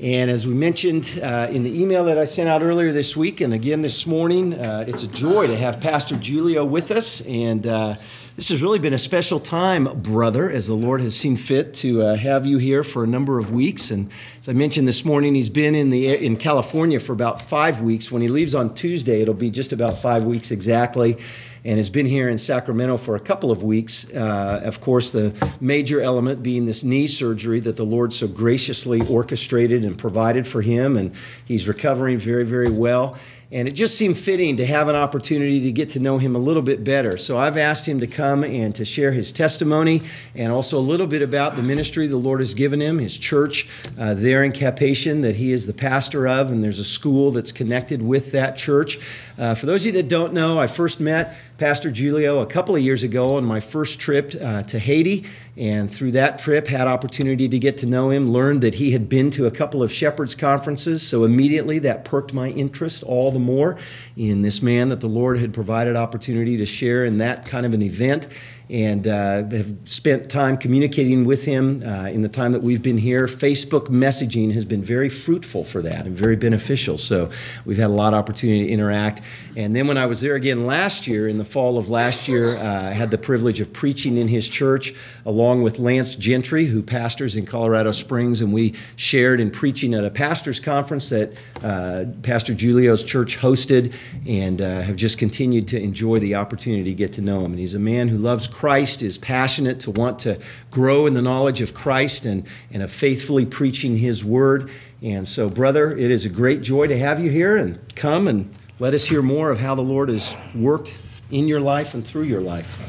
And as we mentioned in the email that I sent out earlier this week, and again this morning, it's a joy to have Pastor Julio with us. And this has really been a special time, brother, as the Lord has seen fit to have you here for a number of weeks. And as I mentioned this morning, he's been in California for about 5 weeks. When he leaves on Tuesday, it'll be just about 5 weeks exactly, and has been here in Sacramento for a couple of weeks. Of course, the major element being this knee surgery that the Lord so graciously orchestrated and provided for him, and he's recovering very, very well. And it just seemed fitting to have an opportunity to get to know him a little bit better. So I've asked him to come and to share his testimony and also a little bit about the ministry the Lord has given him, his church there in Cap-Haitien that he is the pastor of, and there's a school that's connected with that church. For those of you that don't know, I first met Pastor Julio a couple of years ago on my first trip to Haiti, and through that trip had opportunity to get to know him, learned that he had been to a couple of shepherds conferences, so immediately that perked my interest all the more in this man that the Lord had provided opportunity to share in that kind of an event, and have spent time communicating with him in the time that we've been here. Facebook messaging has been very fruitful for that and very beneficial, so we've had a lot of opportunity to interact. And then when I was there again last year, in the fall of last year, I had the privilege of preaching in his church along with Lance Gentry, who pastors in Colorado Springs, and we shared in preaching at a pastor's conference that Pastor Julio's church hosted, and have just continued to enjoy the opportunity to get to know him. And he's a man who loves Christ, is passionate to want to grow in the knowledge of Christ and of faithfully preaching his word. And so, brother, it is a great joy to have you here, and come and let us hear more of how the Lord has worked in your life and through your life.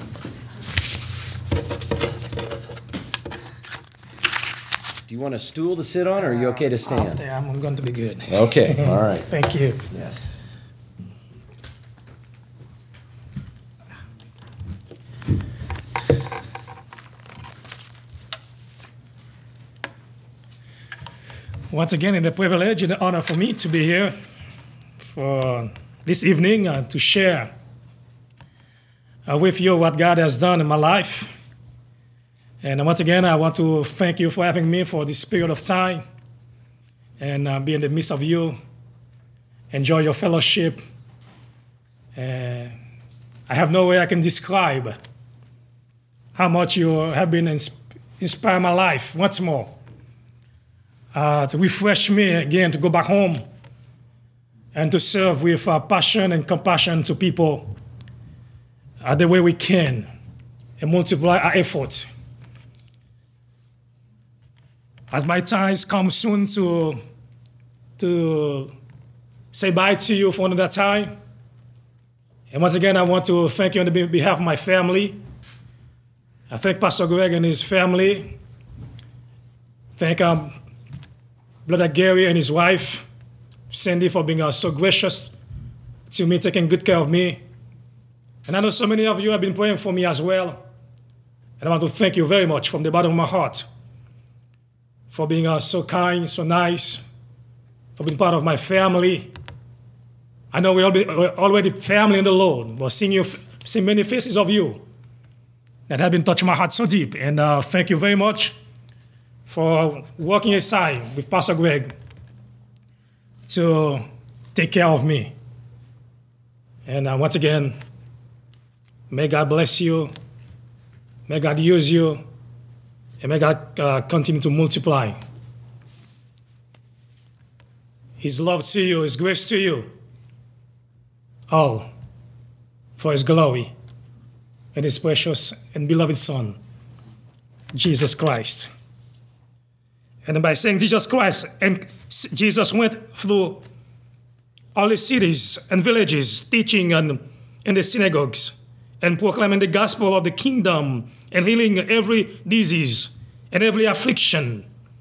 Do you want a stool to sit on, or are you okay to stand? I'm going to be good. Okay, all right. Thank you. Yes. Once again, it's a privilege and an honor for me to be here for this evening to share with you what God has done in my life. And once again, I want to thank you for having me for this period of time and be in the midst of you, enjoy your fellowship. I have no way I can describe how much you have been inspiring my life once more. To refresh me again, to go back home and to serve with passion and compassion to people the way we can and multiply our efforts. As my time comes soon to say bye to you for another time. And once again, I want to thank you on behalf of my family. I thank Pastor Greg and his family. Thank Brother Gary and his wife, Cindy, for being so gracious to me, taking good care of me. And I know so many of you have been praying for me as well. And I want to thank you very much from the bottom of my heart for being so kind, so nice, for being part of my family. I know we're already family in the Lord, but seeing many faces of you that have been touching my heart so deep. And thank you very much for working aside with Pastor Greg to take care of me. And once again, may God bless you, may God use you, and may God continue to multiply His love to you, His grace to you, all for His glory and His precious and beloved Son, Jesus Christ. And by saying Jesus Christ, and Jesus went through all the cities and villages, teaching in the synagogues and proclaiming the gospel of the kingdom and healing every disease and every affliction.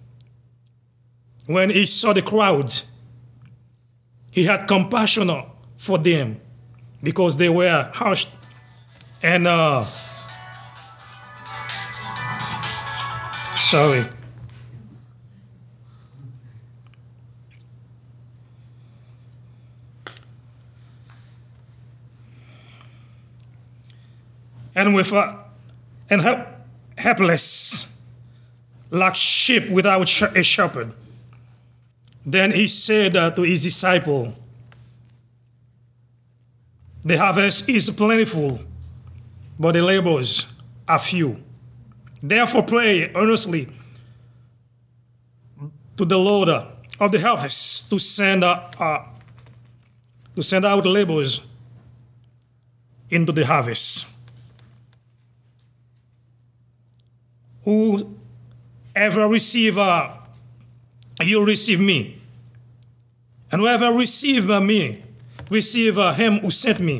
When he saw the crowds, he had compassion for them because they were hushed and sorry. And with helpless, like sheep without a shepherd. Then he said to his disciple, "The harvest is plentiful, but the laborers are few. Therefore pray earnestly to the Lord of the harvest to send out laborers into the harvest. Whoever receive you receive me, and whoever receive me receive him who sent me.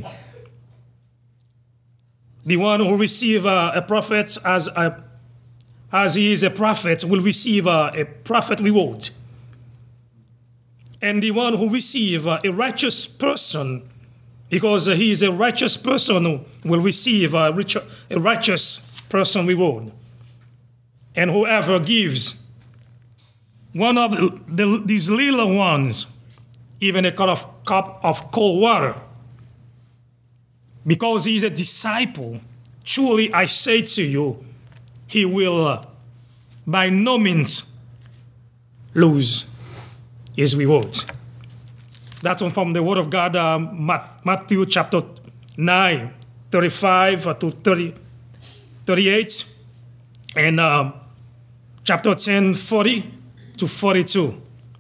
The one who receive a prophet as he is a prophet will receive a prophet reward. And the one who receive a righteous person, because he is a righteous person, will receive a righteous person reward. And whoever gives one of these little ones even a cup of cold water, because he is a disciple, truly I say to you, he will by no means lose his reward." That's from the Word of God, Matthew chapter 9, 35 to 38, and chapter 10, 40 to 42.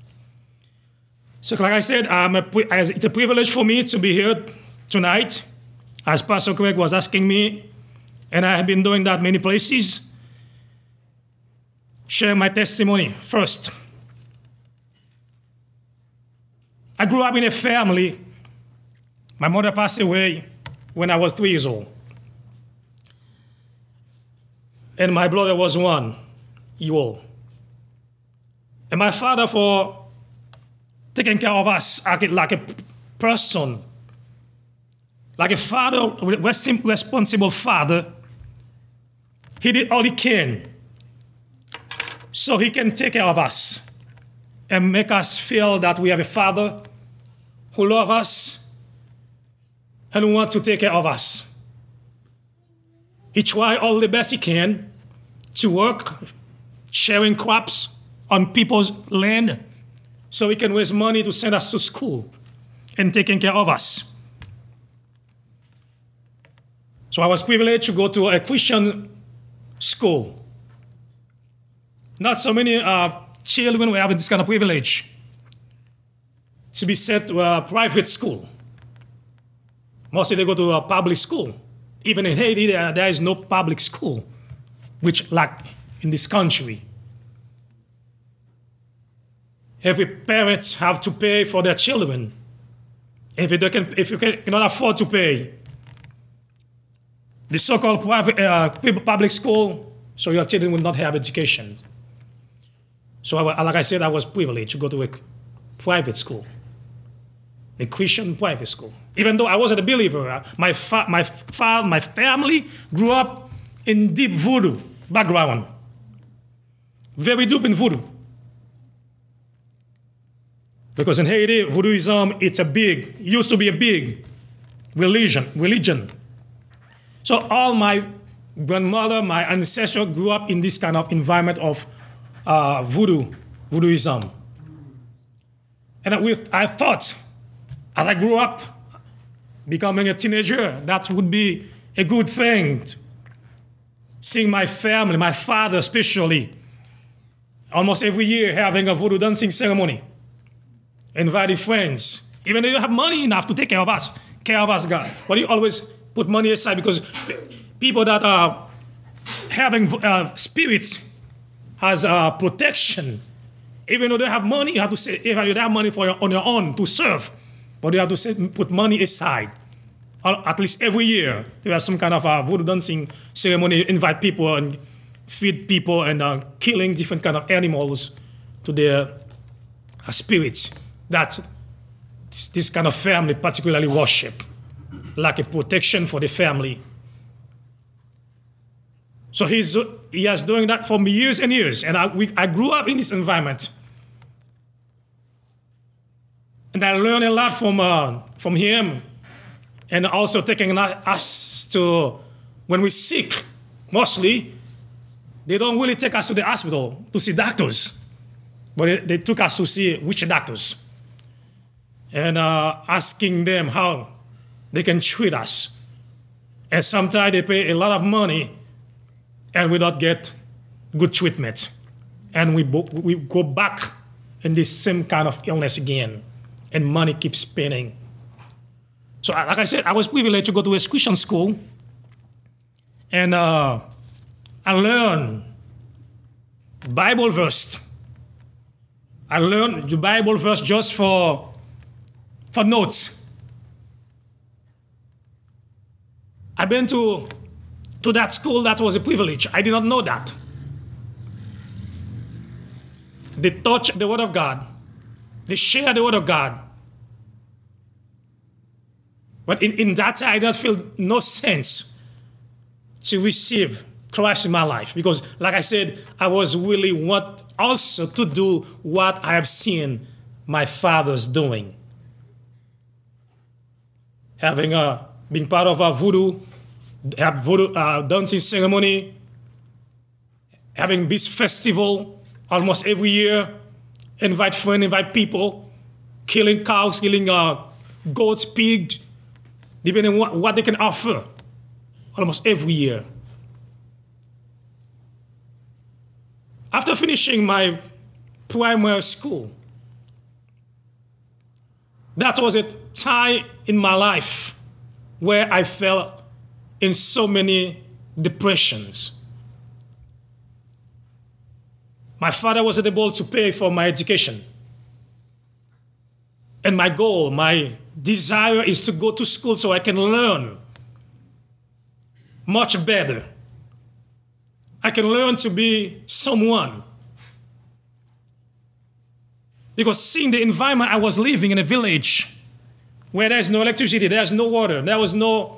So like I said, it's a privilege for me to be here tonight, as Pastor Greg was asking me, and I have been doing that many places. Share my testimony first. I grew up in a family. My mother passed away when I was 3 years old. And my brother was 1 year old. And my father, for taking care of us like a person, like a father, responsible father, he did all he can so he can take care of us and make us feel that we have a father who loves us and who wants to take care of us. He tried all the best he can to work, sharing crops on people's land so he can raise money to send us to school and taking care of us. So I was privileged to go to a Christian school. Not so many children were having this kind of privilege to be sent to a private school. Mostly they go to a public school. Even in Haiti, there is no public school, which lack in this country. Every parent have to pay for their children. If you cannot afford to pay, the so-called public school, so your children will not have education. So, like I said, I was privileged to go to a private school, a Christian private school. Even though I wasn't a believer, my family grew up in deep voodoo background, very deep in voodoo. Because in Haiti, voodooism, used to be a big religion. So all my grandmother, my ancestors grew up in this kind of environment of voodooism. And I thought, as I grew up, becoming a teenager, that would be a good thing. Seeing my family, my father especially, almost every year having a voodoo dancing ceremony, inviting friends. Even though you have money enough to take care of us, God. But you always put money aside, because people that are having spirits has protection. Even though they have money, you have to say, if you have money on your own to serve, but you have to put money aside. At least every year, there is some kind of voodoo dancing ceremony, invite people and feed people and killing different kind of animals to their spirits. That this kind of family particularly worship, like a protection for the family. So he has doing that for years and years, and I grew up in this environment, and I learned a lot from him, and also taking us to, when we're sick, mostly they don't really take us to the hospital to see doctors. But they took us to see witch doctors and asking them how they can treat us. And sometimes they pay a lot of money and we don't get good treatment. And we go back in this same kind of illness again. And money keeps spending. So like I said, I was privileged to go to a Christian school. And I learned Bible verse. I learned the Bible verse just for notes. I've been to that school. That was a privilege. I did not know that. They touch the Word of God. They share the Word of God. But in that time, I did not feel no sense to receive Christ in my life. Because, like I said, I was really want also to do what I have seen my fathers doing. Having being part of a voodoo dancing ceremony, having this festival almost every year, invite friends, invite people, killing cows, killing goats, pigs, depending on what they can offer, almost every year. After finishing my primary school, that was a time in my life where I fell in so many depressions. My father wasn't able to pay for my education. And my goal, my desire is to go to school so I can learn much better. I can learn to be someone. Because seeing the environment I was living in a village where there's no electricity, there's no water, there was no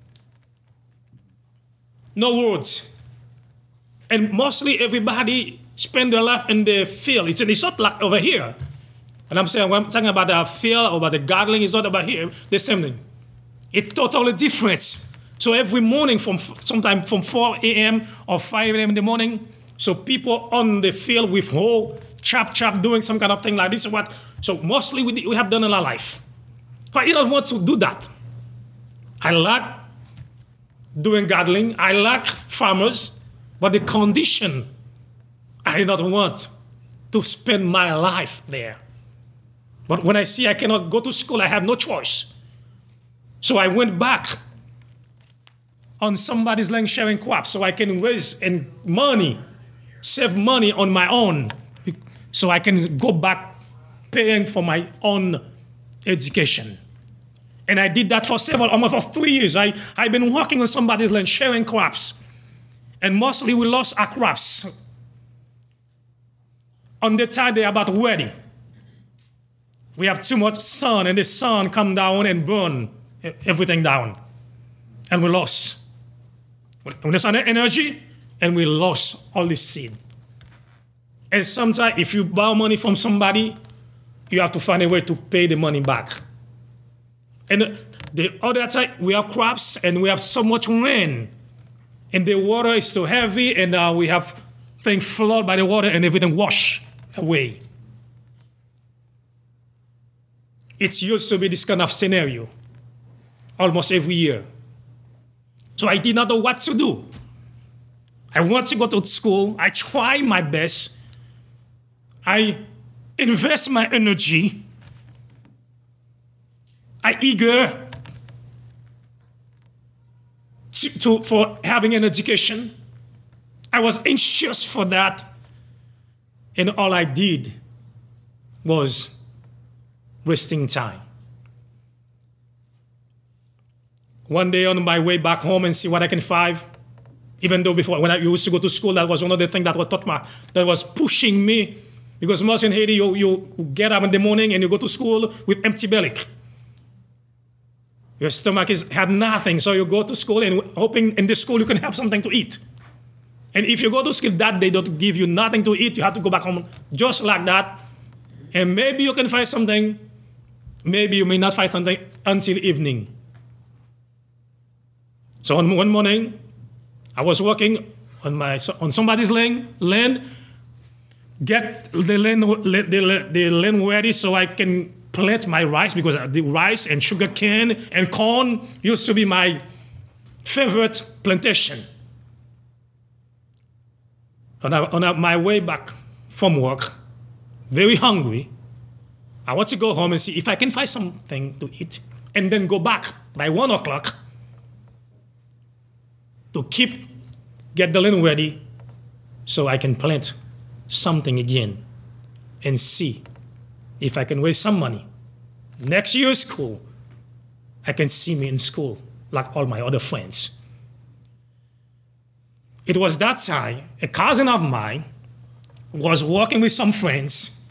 roads. And mostly everybody spend their life in the field. It's not like over here. And I'm saying, when I'm talking about the field or about the gardening, it's not about here. The same thing. It's totally different. So every morning, sometime from 4 a.m. or 5 a.m. in the morning, so people on the field with hoe, chop, doing some kind of thing like this. So mostly we have done in our life. But I don't want to do that. I like doing gardening. I like farmers. But the condition, I do not want to spend my life there. But when I see I cannot go to school, I have no choice. So I went back on somebody's land sharing crops so I can raise money, save money on my own, so I can go back paying for my own education. And I did that for almost for 3 years. I've been working on somebody's land sharing crops. And mostly we lost our crops. On the time they're about ready. We have too much sun, and the sun come down and burn everything down. And we lost. We lost energy, and we lost all this seed. And sometimes if you borrow money from somebody, you have to find a way to pay the money back. And the other time, we have crops, and we have so much rain. And the water is so heavy, and we have things flooded by the water, and everything washed away. It used to be this kind of scenario almost every year. So I did not know what to do. I want to go to school. I try my best. I invest my energy. I eager for having an education. I was anxious for that. And all I did was wasting time. One day on my way back home and see what I can find, even though before when I used to go to school, that was one of the things that was pushing me. Because most in Haiti, you get up in the morning and you go to school with empty belly. Your stomach had nothing, so you go to school and hoping in the school you can have something to eat. And if you go to school that day, don't give you nothing to eat, you have to go back home just like that. And maybe you can find something. Maybe you may not find something until evening. So one morning, I was working on somebody's land. get the land ready so I can plant my rice, because the rice and sugar cane and corn used to be my favorite plantation. On my way back from work, very hungry, I want to go home and see if I can find something to eat, and then go back by 1 o'clock to get the land ready so I can plant something again and see if I can raise some money. Next year's school, I can see me in school like all my other friends. It was that time a cousin of mine was working with some friends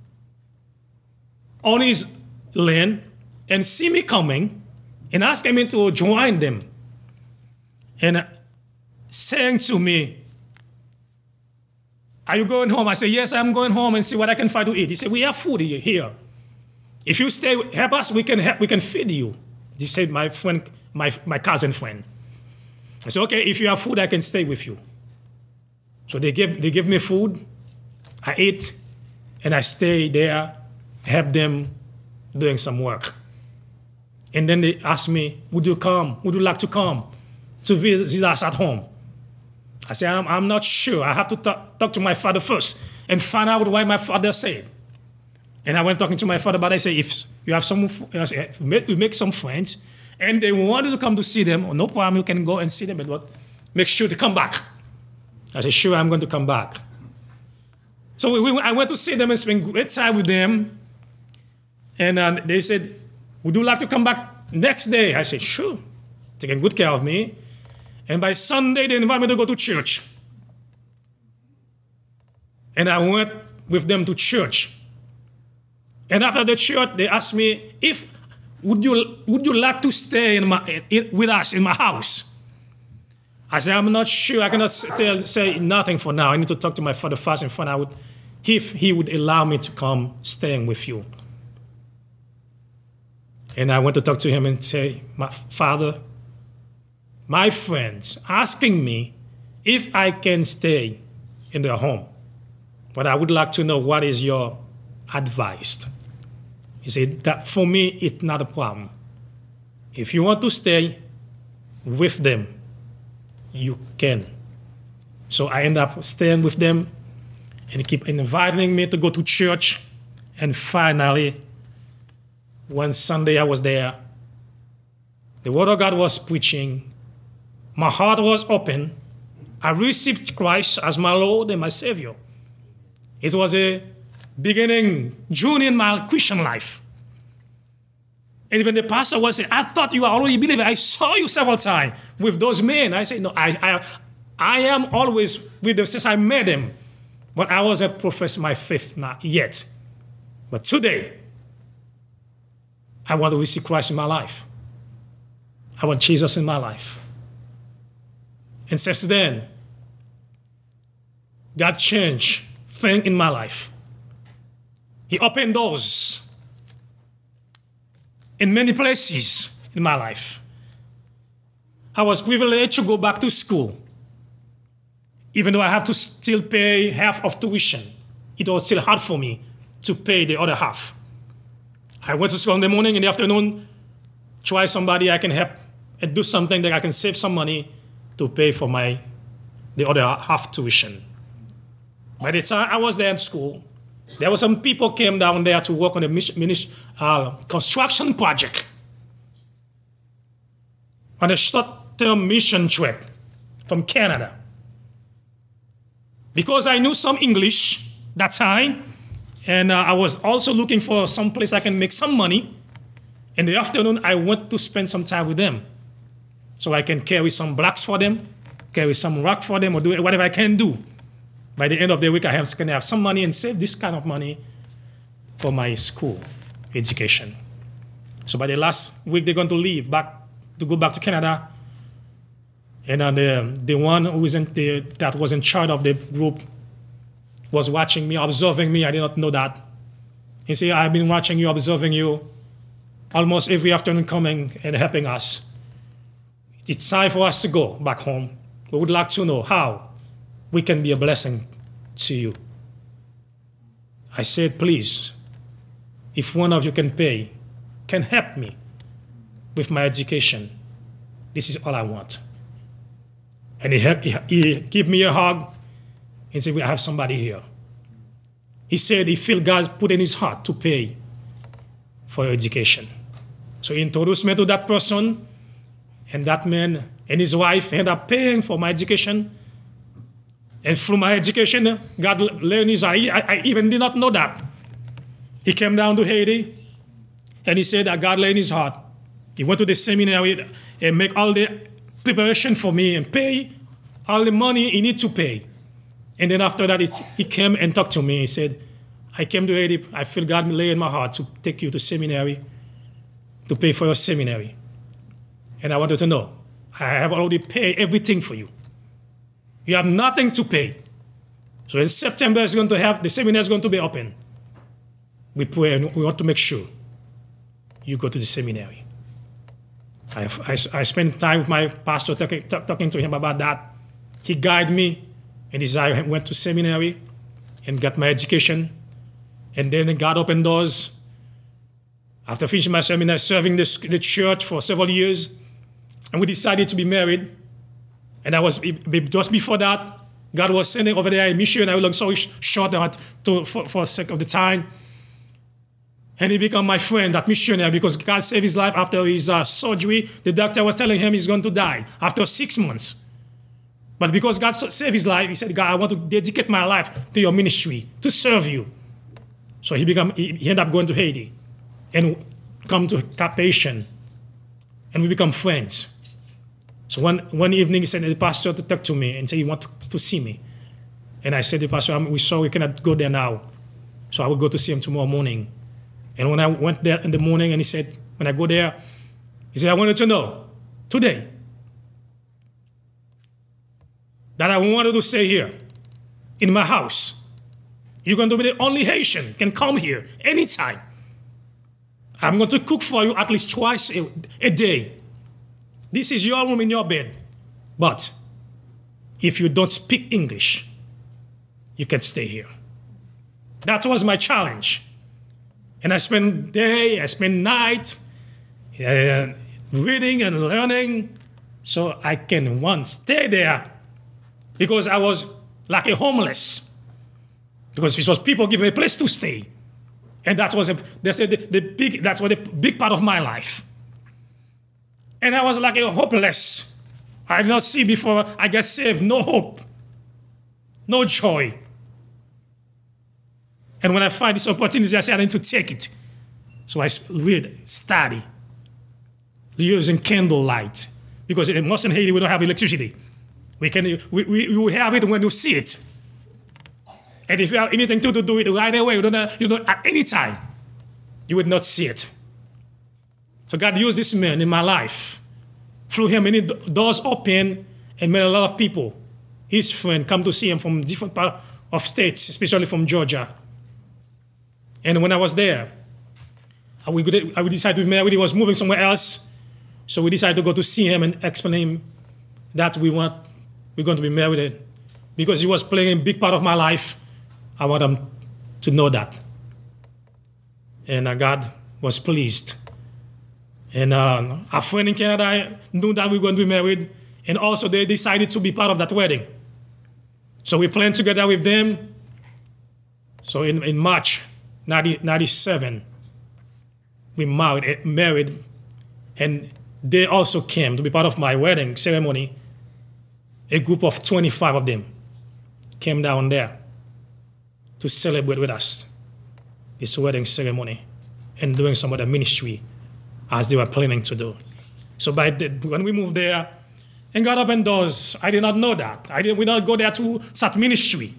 on his land and see me coming and asking me to join them and saying to me, "Are you going home?" I said, "Yes, I'm going home and see what I can find to eat." He said, "We have food here. If you stay, help us, we can feed you." He said, my friend, my cousin friend. I said, "Okay, if you have food, I can stay with you." So they give me food. I ate, and I stayed there, help them doing some work. And then they asked me, "Would you come? Would you like to come to visit us at home?" I said, I'm not sure. I have to talk to my father first and find out what my father said. And I went talking to my father, but I said, "If you have we make some friends, and they wanted to come to see them, no problem, you can go and see them, but make sure to come back." I said, "Sure, I'm going to come back." So I went to see them and spend great time with them. And they said, "Would you like to come back next day?" I said, "Sure." Taking good care of me. And by Sunday, they invited me to go to church. And I went with them to church. And after the church, they asked me, would you like to stay with us in my house? I said, "I'm not sure. I cannot say nothing for now. I need to talk to my father first and find out if he would allow me to come staying with you." And I went to talk to him and say, "My father, my friends asking me if I can stay in their home, but I would like to know what is your advice." He said, "That for me, it's not a problem. If you want to stay with them, you can." So I end up staying with them, and they keep inviting me to go to church. And finally, one Sunday I was there, the Word of God was preaching, my heart was open, I received Christ as my Lord and my Savior. It was a beginning journey in my Christian life. And even the pastor was saying, "I thought you were already a believer. I saw you several times with those men." I said, "No, I am always with them since I met them. But I wasn't professing my faith not yet. But today, I want to receive Christ in my life. I want Jesus in my life." And since then, God changed things in my life. He opened doors in many places in my life. I was privileged to go back to school, even though I have to still pay half of tuition. It was still hard for me to pay the other half. I went to school in the morning, in the afternoon, try somebody I can help and do something that I can save some money to pay for the other half tuition. By the time I was there in school, there were some people came down there to work on a construction project on a short-term mission trip from Canada. Because I knew some English that time, and I was also looking for some place I can make some money, in the afternoon I went to spend some time with them. So I can carry some blocks for them, carry some rock for them, or do whatever I can do. By the end of the week, I can have some money and save this kind of money for my school education. So by the last week, they're going to leave to go back to Canada. And the one that was in charge of the group was watching me, observing me. I did not know that. He said, "I've been watching you, observing you, almost every afternoon coming and helping us. It's time for us to go back home. We would like to know how we can be a blessing to you." I said, please, if one of you can help me with my education, this is all I want. And he gave me a hug and said, I have somebody here. He said he felt God put in his heart to pay for your education. So he introduced me to that person, and that man and his wife ended up paying for my education. And through my education, God learned his heart. I even did not know that. He came down to Haiti, and he said that God laid in his heart. He went to the seminary and make all the preparation for me and pay all the money he need to pay. And then after that, he came and talked to me. He said, I came to Haiti. I feel God lay in my heart to take you to seminary, to pay for your seminary. And I wanted to know, I have already paid everything for you. You have nothing to pay. So in September, the seminary is going to be open. We pray and we want to make sure you go to the seminary. I spent time with my pastor talking to him about that. He guided me, and I went to seminary and got my education. And then God opened doors. After finishing my seminary, serving the church for several years, and we decided to be married. And just before that, God was sending over there a mission. I will long story short for the sake of the time. And he became my friend, that missionary, because God saved his life after his surgery. The doctor was telling him he's going to die after 6 months. But because God saved his life, he said, God, I want to dedicate my life to your ministry, to serve you. So he ended up going to Haiti and come to Cap-Haïtien, and we become friends. So one evening, he sent the pastor to talk to me and say he wants to see me. And I said to the pastor, we're sorry, we cannot go there now. So I will go to see him tomorrow morning. And when I went there in the morning, and he said, when I go there, he said, I wanted to know today that I wanted to stay here in my house. You're going to be the only Haitian can come here anytime. I'm going to cook for you at least twice a day. This is your room in your bed. But if you don't speak English, you can stay here. That was my challenge. And I spent day, I spent night reading and learning so I can stay there, because I was like a homeless. Because it was people giving me a place to stay. And that was the big part of my life. And I was like a hopeless. I did not see before I got saved, no hope, no joy. And when I find this opportunity, I said I need to take it. So I read, study, using candlelight. Because in Western Haiti, we don't have electricity. We have it when you see it. And if you have anything to do it right away, you don't at any time, you would not see it. So God used this man in my life. Through him, many doors open, and made a lot of people, his friend, come to see him from different parts of states, especially from Georgia. And when I was there, we decided to be married. He was moving somewhere else. So we decided to go to see him and explain him that we're going to be married. Because he was playing a big part of my life, I want him to know that. And God was pleased. And our friend in Canada knew that we were going to be married. And also they decided to be part of that wedding. So we planned together with them. So in March 1997, we married, and they also came to be part of my wedding ceremony. A group of 25 of them came down there to celebrate with us this wedding ceremony and doing some of the ministry as they were planning to do. So when we moved there and God opened doors, I did not know that. We did not go there to start ministry.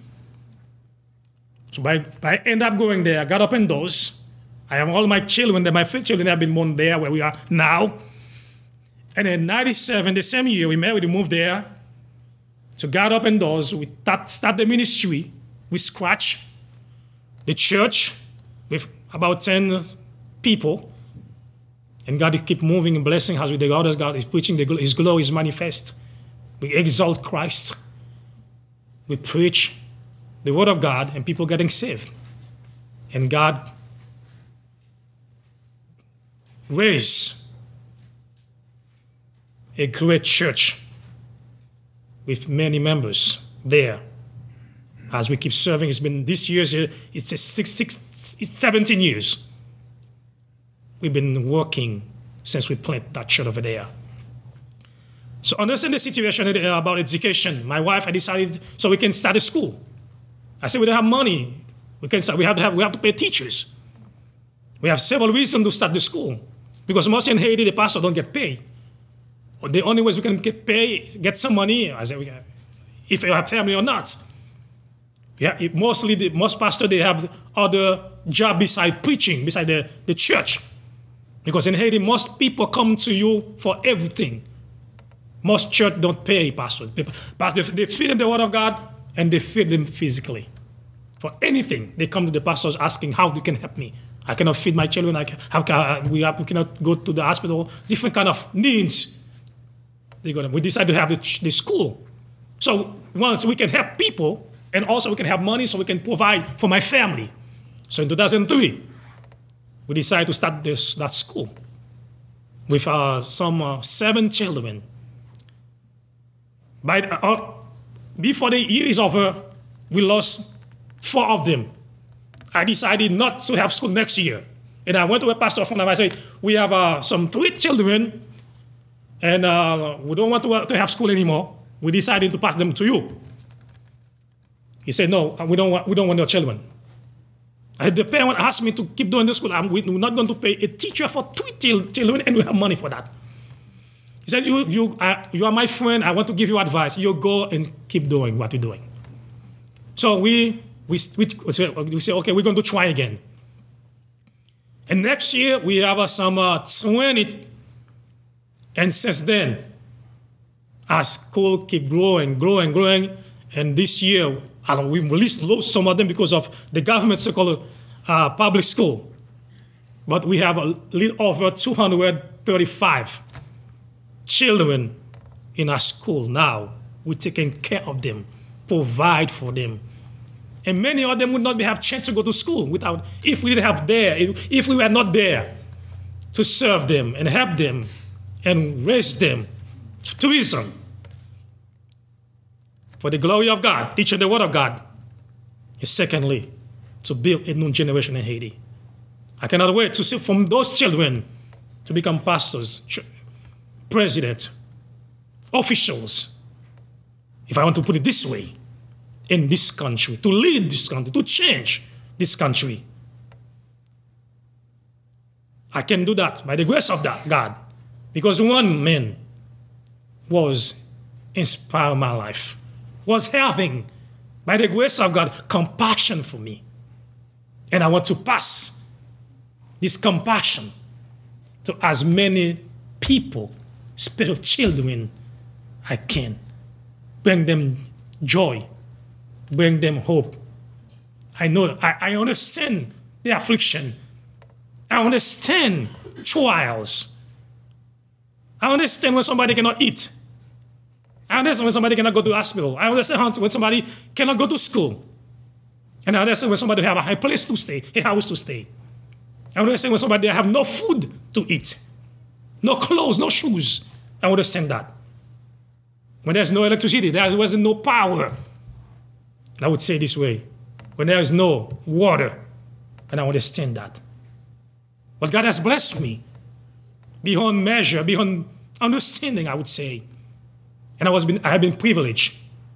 So by end up going there, God opened doors. I have all my children, my 3 children have been born there where we are now. And in 1997, the same year, we married, we moved there. So God opened doors. We start the ministry. We scratch the church with about 10 people. And God keep moving and blessing us with the God as God is preaching. His glory is manifest. We exalt Christ. We preach the word of God, and people getting saved. And God raised a great church with many members there. As we keep serving, it's been this year, it's 17 years. We've been working since we planted that church over there. So understand the situation about education. My wife, I decided so we can start a school. I said we don't have money. We have to pay teachers. We have several reasons to start the school. Because most in Haiti, the pastor don't get paid. The only ways we can get some money, if you have family or not. Yeah, most pastors, they have other job beside preaching, beside the church. Because in Haiti, most people come to you for everything. Most church don't pay pastors. They feed them the word of God and they feed them physically. For anything, they come to the pastors asking how they can help me. I cannot feed my children. We cannot go to the hospital. Different kind of needs. We decide to have the school. So once we can help people, and also we can have money so we can provide for my family. So in 2003, we decided to start that school with some 7 children. Before the year is over, we lost 4 of them. I decided not to have school next year. And I went to a pastor friend and I said, we have some 3 children and we don't want to have school anymore. We decided to pass them to you. He said, no, we don't want your children. The parent asked me to keep doing the school. We're not going to pay a teacher for 3 children and we have money for that. He said, you are my friend. I want to give you advice. You go and keep doing what you're doing. So we say, okay, we're going to try again. And next year, we have some 20. And since then, our school keep growing. And this year, we lost some of them because of the government so-called public school. But we have a little over 235 children in our school now. We're taking care of them, provide for them. And many of them would not have a chance to go to school if we were not there to serve them and help them and raise them to reason. For the glory of God, teaching the word of God. And secondly, to build a new generation in Haiti. I cannot wait to see from those children to become pastors, presidents, officials, if I want to put it this way, in this country, to lead this country, to change this country. I can do that by the grace of God, because one man was inspiring my life, was having, by the grace of God, compassion for me. And I want to pass this compassion to as many people, especially children, I can. Bring them joy, bring them hope. I know, I understand the affliction. I understand trials. I understand when somebody cannot eat. I understand when somebody cannot go to the hospital. I understand when somebody cannot go to school. And I understand when somebody have a place to stay, a house to stay. I understand when somebody have no food to eat, no clothes, no shoes. I understand that. When there's no electricity, there wasn't no power. And I would say this way, when there is no water, and I understand that. But God has blessed me beyond measure, beyond understanding, I would say. And I have been privileged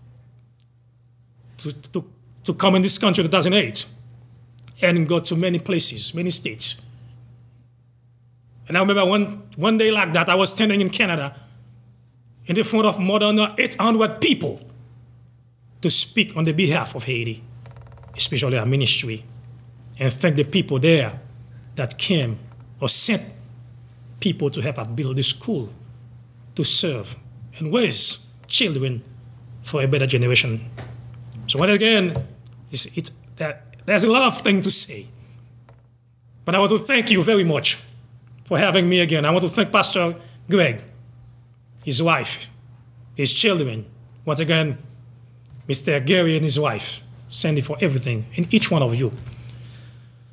to come in this country in 2008 and go to many places, many states. And I remember one day like that, I was standing in Canada in the front of more than 800 people to speak on the behalf of Haiti, especially our ministry, and thank the people there that came or sent people to help us build the school to serve and raise children for a better generation. So once again, there's a lot of things to say. But I want to thank you very much for having me again. I want to thank Pastor Greg, his wife, his children. Once again, Mr. Gary and his wife, Sandy, for everything, and each one of you.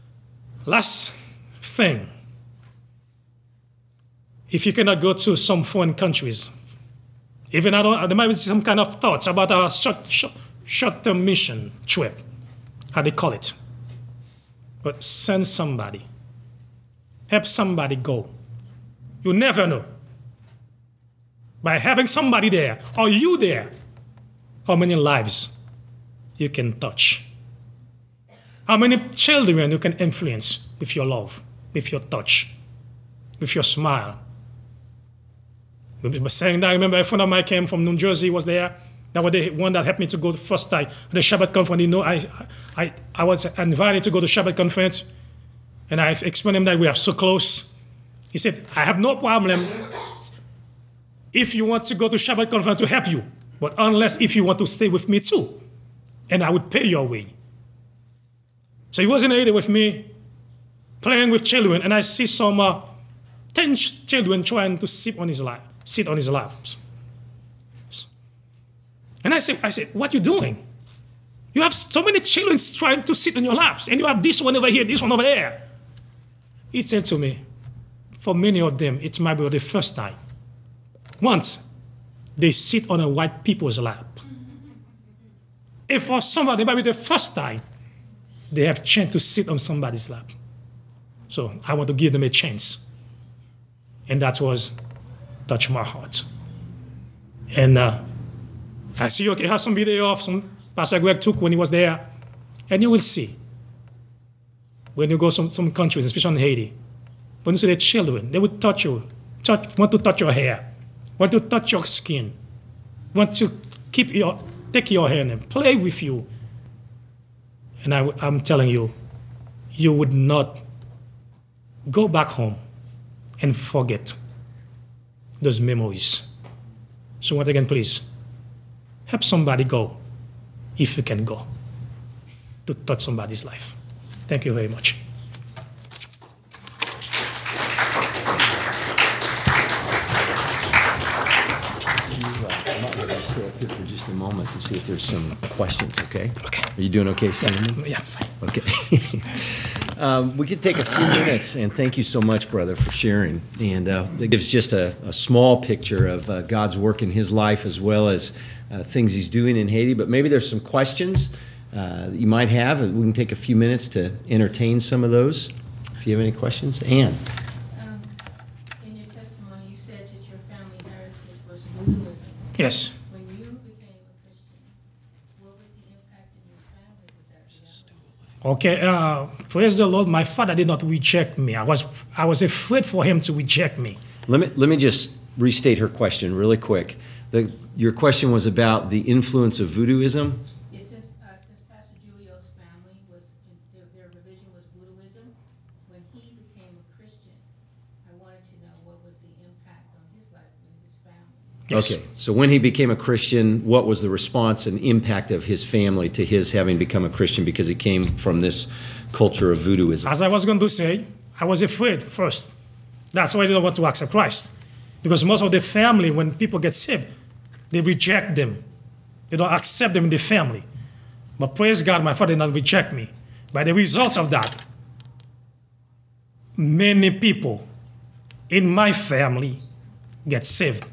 Last thing, if you cannot go to some foreign countries, even there might be some kind of thoughts about a short-term mission trip, how they call it. But send somebody. Help somebody go. You never know. By having somebody there, or you there, how many lives you can touch. How many children you can influence with your love, with your touch, with your smile. Saying that, I remember a friend of mine came from New Jersey, was there. That was the one that helped me to go the first time. The Shabbat conference, I was invited to go to Shabbat conference, and I explained to him that we are so close. He said, I have no problem if you want to go to Shabbat conference to help you, but unless if you want to stay with me too, and I would pay your way. So he was in Haiti with me, playing with children, and I see some 10 children trying to sit on his laps. And I said, what are you doing? You have so many children trying to sit on your laps, and you have this one over here, this one over there. He said to me, for many of them, it might be the first time. Once they sit on a white people's lap. If for somebody, it might be the first time they have chance to sit on somebody's lap. So I want to give them a chance. And that was touch my heart. And I see you have some video of some Pastor Greg took when he was there. And you will see, when you go some countries, especially in Haiti, when you see the children, they would touch you, want to touch your hair, want to touch your skin, want to take your hand and play with you. And I'm telling you, you would not go back home and forget those memories. So once again, please, help somebody go, if you can go, to touch somebody's life. Thank you very much. Stay up here for just a moment and see if there's some questions, okay? Okay. Are you doing okay, Simon? Yeah, fine. Okay. We could take a few minutes, and thank you so much, brother, for sharing. And it gives just a small picture of God's work in his life as well as things he's doing in Haiti. But maybe there's some questions that you might have. We can take a few minutes to entertain some of those. If you have any questions. Ann. In your testimony, you said that your family heritage was Buddhism. Yes. When you became a Christian, what was the impact in your family with that reality? Okay, praise the Lord. My father did not reject me. I was afraid for him to reject me. Let me just restate her question really quick. Your question was about the influence of voodooism. Yes, since Pastor Julio's family their religion was Buddhism, when he became a Christian, I wanted to know what was the impact on his life and his family. Yes. Okay, so when he became a Christian, what was the response and impact of his family to his having become a Christian because he came from this culture of voodooism? As I was going to say, I was afraid first. That's why I didn't want to accept Christ. Because most of the family, when people get saved, they reject them. They don't accept them in the family. But praise God, my father did not reject me. By the results of that, many people in my family get saved.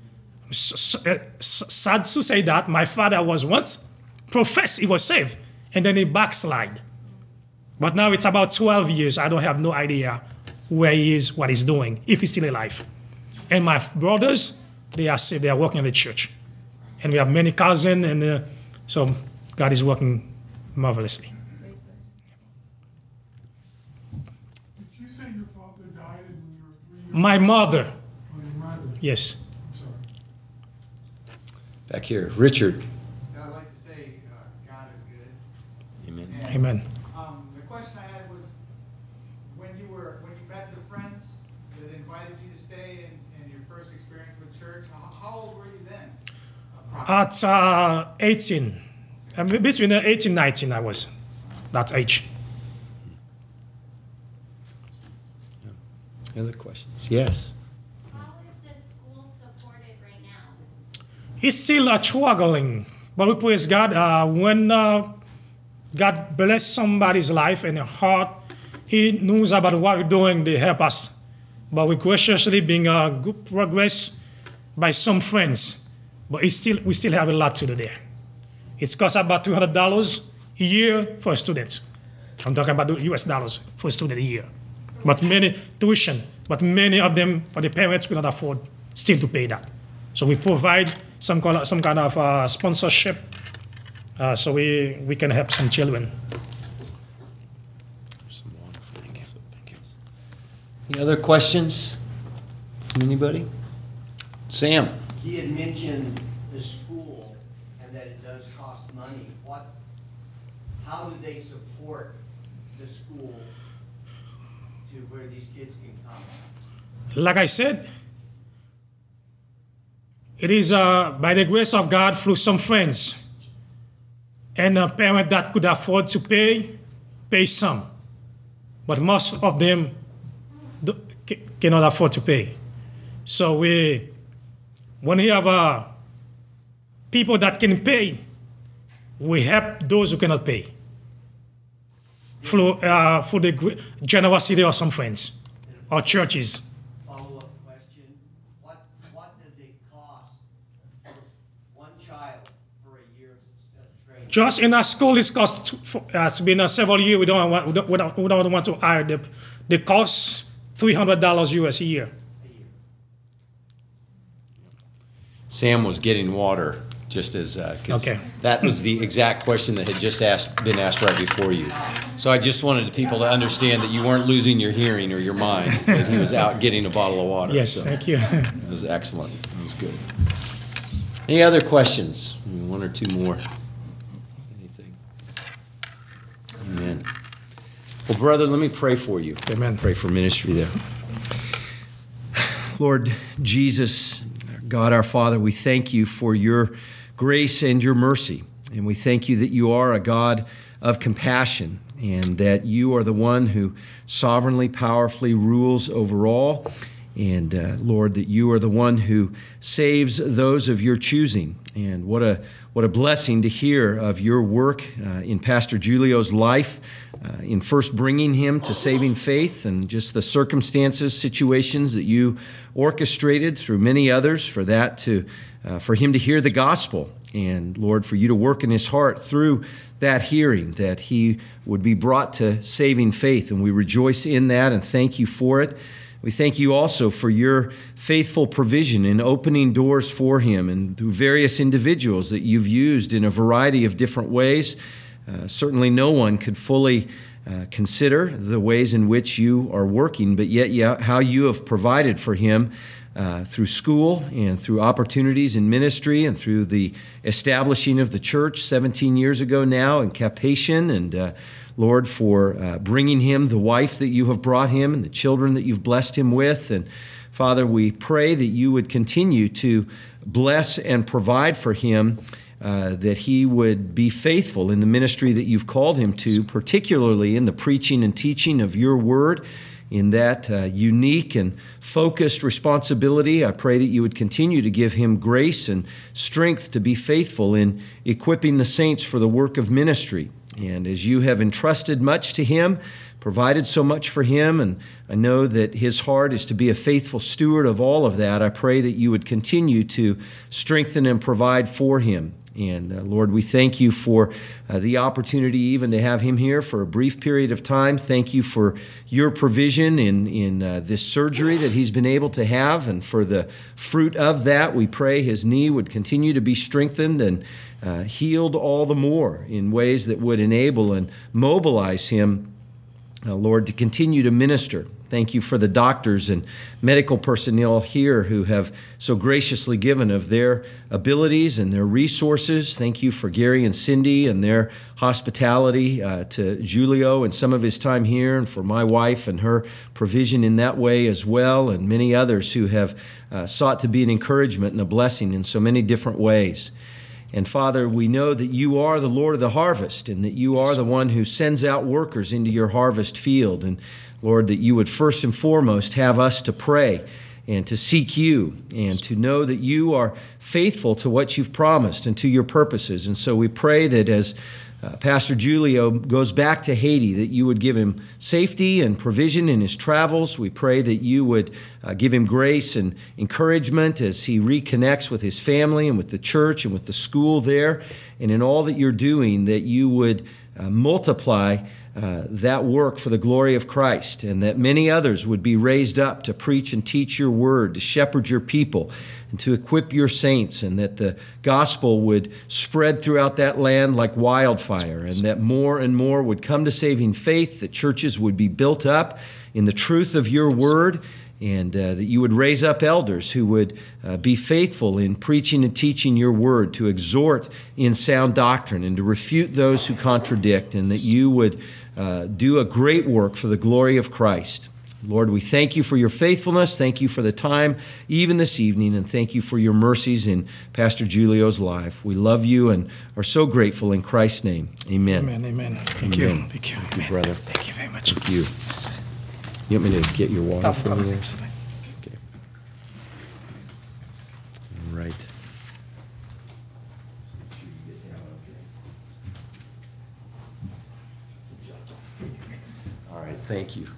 Sad to say that my father was once professed he was saved, and then he backslid. But now it's about 12 years. I don't have no idea where he is, what he's doing, if he's still alive. And my brothers, they are saved. They are working in the church. And we have many cousins, and so God is working marvelously. Did you say your father died when you were 3 years old? My mother, Oh, your mother? yes. I'm sorry. Back here, Richard. I'd like to say God is good. Amen. And, Amen. The question I had was, when you met the friends that invited you to stay and your first experience with church, how old were you then? At 18. Between 18 and 19, I was that age. Other questions? Yes. How is the school supported right now? He's still struggling, but we praise God. When God bless somebody's life and heart, he knows about what we're doing. They help us. But we graciously being good progress by some friends. But we still have a lot to do there. It costs about $200 a year for students. I'm talking about the US dollars for a student a year. But many of them, for the parents, cannot afford still to pay that. So we provide some kind of sponsorship so we can help some children. Thank you. Any other questions from anybody? Sam? He had mentioned the school and that it does cost money. How do they support the school to where these kids can come? Like I said, it is by the grace of God through some friends and a parent that could afford to pay some. But most of them cannot afford to pay. So when we have people that can pay, we help those who cannot pay through the generosity of some friends or churches. Follow-up question. What does it cost for one child for a year of training? Just in our school, it's cost. It's been several years. We don't want to hire the cost $300 US a year. Sam was getting water, just as 'cause Okay. that was the exact question that had just been asked right before you. So I just wanted people to understand that you weren't losing your hearing or your mind, that he was out getting a bottle of water. Yes, So thank you. it was excellent. It was good. Any other questions? One or two more. Anything? Amen. Well, brother, let me pray for you. Amen. Pray for ministry there. Lord Jesus, God our Father, we thank you for your grace and your mercy. And we thank you that you are a God of compassion and that you are the one who sovereignly, powerfully rules over all. And Lord, that you are the one who saves those of your choosing. And what a blessing to hear of your work in Pastor Julio's life, in first bringing him to saving faith and just the circumstances, situations that you orchestrated through many others for him to hear the gospel. And Lord, for you to work in his heart through that hearing, that he would be brought to saving faith. And we rejoice in that and thank you for it. We thank you also for your faithful provision in opening doors for him and through various individuals that you've used in a variety of different ways. Certainly no one could fully consider the ways in which you are working, but yet how you have provided for him through school and through opportunities in ministry and through the establishing of the church 17 years ago now in Cap-Haitien, and Lord, for bringing him the wife that you have brought him and the children that you've blessed him with. And Father, we pray that you would continue to bless and provide for him, that he would be faithful in the ministry that you've called him to, particularly in the preaching and teaching of your word, in that unique and focused responsibility. I pray that you would continue to give him grace and strength to be faithful in equipping the saints for the work of ministry. And as you have entrusted much to him, provided so much for him, and I know that his heart is to be a faithful steward of all of that, I pray that you would continue to strengthen and provide for him. And Lord, we thank you for the opportunity even to have him here for a brief period of time. Thank you for your provision in this surgery that he's been able to have, and for the fruit of that. We pray his knee would continue to be strengthened and healed all the more in ways that would enable and mobilize him, Lord, to continue to minister. Thank you for the doctors and medical personnel here who have so graciously given of their abilities and their resources. Thank you for Gary and Cindy and their hospitality to Julio and some of his time here, and for my wife and her provision in that way as well, and many others who have sought to be an encouragement and a blessing in so many different ways. And Father, we know that you are the Lord of the harvest, and that you are the one who sends out workers into your harvest field. And Lord, that you would first and foremost have us to pray and to seek you and to know that you are faithful to what you've promised and to your purposes. And so we pray that as Pastor Julio goes back to Haiti, that you would give him safety and provision in his travels. We pray that you would give him grace and encouragement as he reconnects with his family and with the church and with the school there. And in all that you're doing, that you would multiply that work for the glory of Christ, and that many others would be raised up to preach and teach your word, to shepherd your people, and to equip your saints, and that the gospel would spread throughout that land like wildfire, and that more and more would come to saving faith, that churches would be built up in the truth of your word, and that you would raise up elders who would be faithful in preaching and teaching your word, to exhort in sound doctrine and to refute those who contradict, and that you would do a great work for the glory of Christ. Lord, we thank you for your faithfulness. Thank you for the time, even this evening, and thank you for your mercies in Pastor Julio's life. We love you and are so grateful in Christ's name. Amen. Amen, amen. Thank Amen. you. Thank you. Thank you, Amen. brother. Thank you very much. Thank you. You want me to get your water for me there? Okay. All right. All right, thank you.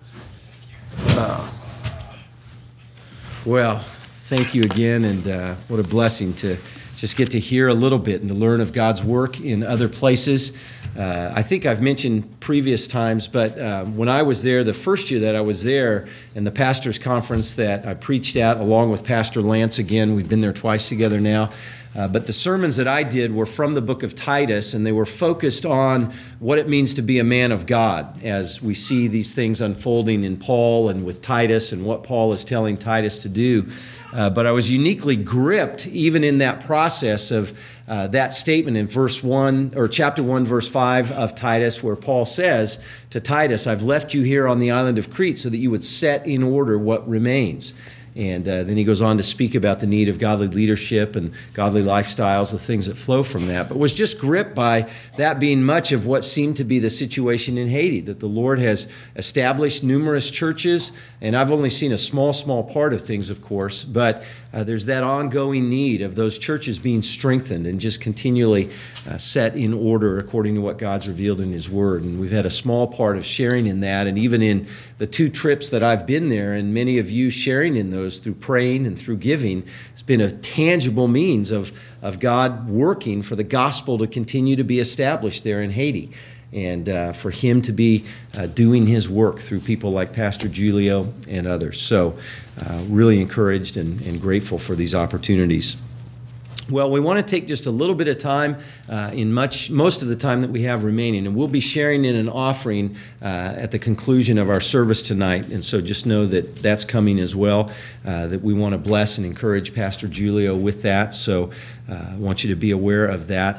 Well, thank you again, and what a blessing to just get to hear a little bit and to learn of God's work in other places. I think I've mentioned previous times, but when I was there, the first year that I was there, in the pastors' conference that I preached at, along with Pastor Lance again, we've been there twice together now, but the sermons that I did were from the book of Titus, and they were focused on what it means to be a man of God, as we see these things unfolding in Paul and with Titus and what Paul is telling Titus to do. But I was uniquely gripped even in that process of that statement in verse 1 or chapter 1, verse 5 of Titus, where Paul says to Titus, "I've left you here on the island of Crete so that you would set in order what remains." And then he goes on to speak about the need of godly leadership and godly lifestyles, the things that flow from that. But was just gripped by that being much of what seemed to be the situation in Haiti, that the Lord has established numerous churches, and I've only seen a small part of things, of course, but there's that ongoing need of those churches being strengthened and just continually set in order according to what God's revealed in His Word. And we've had a small part of sharing in that, and even in the 2 trips that I've been there, and many of you sharing in those through praying and through giving, it's been a tangible means of God working for the gospel to continue to be established there in Haiti, and for Him to be doing His work through people like Pastor Julio and others. So really encouraged and grateful for these opportunities. Well, we want to take just a little bit of time in most of the time that we have remaining, and we'll be sharing in an offering at the conclusion of our service tonight, and so just know that that's coming as well, that we want to bless and encourage Pastor Julio with that, so I want you to be aware of that.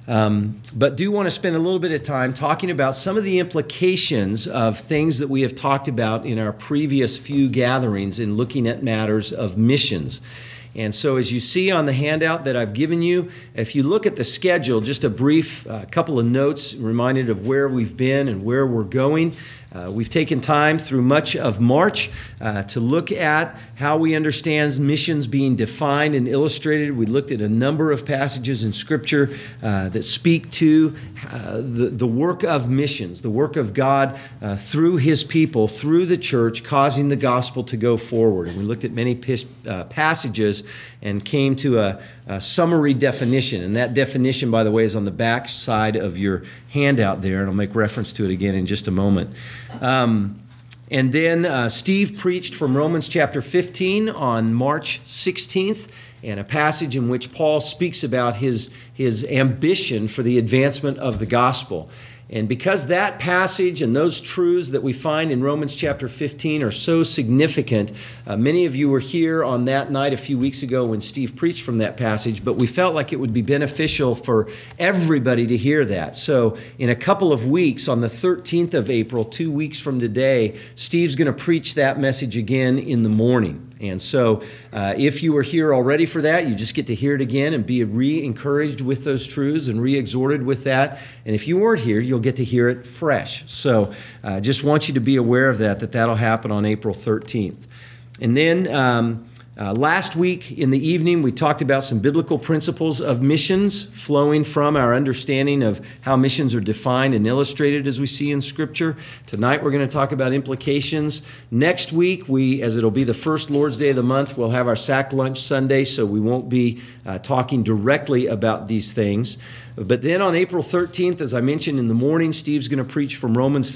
But do want to spend a little bit of time talking about some of the implications of things that we have talked about in our previous few gatherings in looking at matters of missions. And so as you see on the handout that I've given you, if you look at the schedule, just a brief couple of notes reminded of where we've been and where we're going. We've taken time through much of March to look at how we understand missions being defined and illustrated. We looked at a number of passages in Scripture that speak to the work of missions, the work of God through His people, through the church, causing the gospel to go forward. And we looked at many passages and came to a summary definition. And that definition, by the way, is on the back side of your handout there, and I'll make reference to it again in just a moment. And then Steve preached from Romans chapter 15 on March 16th, and a passage in which Paul speaks about his ambition for the advancement of the gospel. And because that passage and those truths that we find in Romans chapter 15 are so significant, many of you were here on that night a few weeks ago when Steve preached from that passage, but we felt like it would be beneficial for everybody to hear that. So in a couple of weeks, on the 13th of April, 2 weeks from today, Steve's going to preach that message again in the morning. And so if you were here already for that, you just get to hear it again and be re-encouraged with those truths and re-exhorted with that. And if you weren't here, you'll get to hear it fresh. So just want you to be aware of that that'll happen on April 13th. And then Last week in the evening, we talked about some biblical principles of missions flowing from our understanding of how missions are defined and illustrated as we see in Scripture. Tonight, we're going to talk about implications. Next week, as it'll be the first Lord's Day of the month, we'll have our Sack Lunch Sunday, so we won't be talking directly about these things. But then on April 13th, as I mentioned in the morning, Steve's going to preach from Romans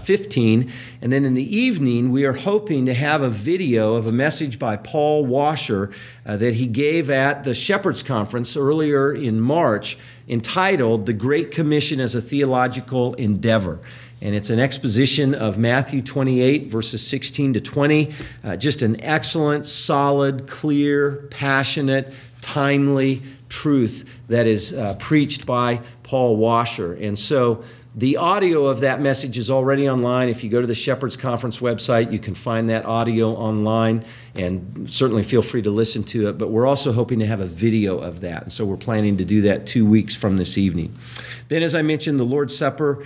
15. And then in the evening, we are hoping to have a video of a message by Paul Washer that he gave at the Shepherds Conference earlier in March, entitled The Great Commission as a Theological Endeavor. And it's an exposition of Matthew 28, verses 16 to 20. Just an excellent, solid, clear, passionate, timely truth that is preached by Paul Washer. And so the audio of that message is already online. If you go to the Shepherds Conference website, you can find that audio online, and certainly feel free to listen to it. But we're also hoping to have a video of that. And so we're planning to do that 2 weeks from this evening. Then, as I mentioned, the Lord's Supper